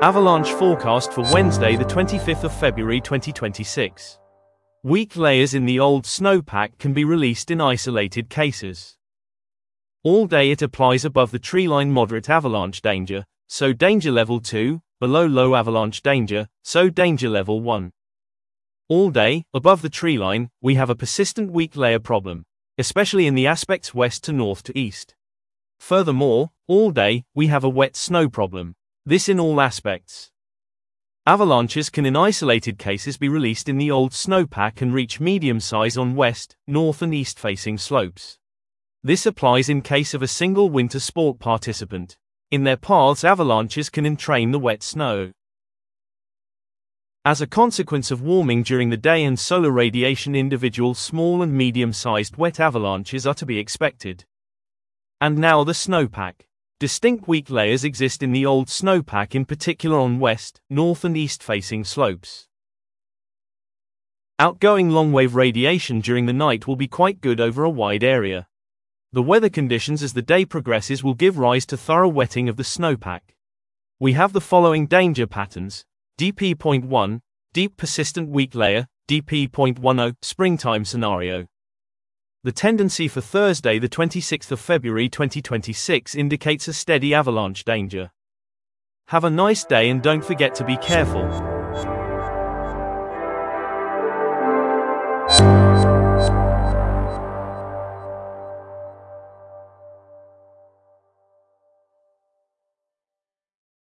Avalanche forecast for Wednesday, the 25th of February 2026. Weak layers in the old snowpack can be released in isolated cases. All day it applies above the treeline moderate avalanche danger, so danger level 2, below low avalanche danger, so danger level 1. All day, above the treeline, we have a persistent weak layer problem, especially in the aspects west to north to east. Furthermore, all day, we have a wet snow problem. This in all aspects. Avalanches can in isolated cases be released in the old snowpack and reach medium size on west, north and east facing slopes. This applies in case of a single winter sport participant. In their paths, avalanches can entrain the wet snow. As a consequence of warming during the day and solar radiation, individual small and medium-sized wet avalanches are to be expected. And now the snowpack. Distinct weak layers exist in the old snowpack, in particular on west, north and east facing slopes. Outgoing long-wave radiation during the night will be quite good over a wide area. The weather conditions as the day progresses will give rise to thorough wetting of the snowpack. We have the following danger patterns: DP.1, deep persistent weak layer, DP.10, springtime scenario. The tendency for Thursday, the 26th of February 2026 indicates a steady avalanche danger. Have a nice day and don't forget to be careful.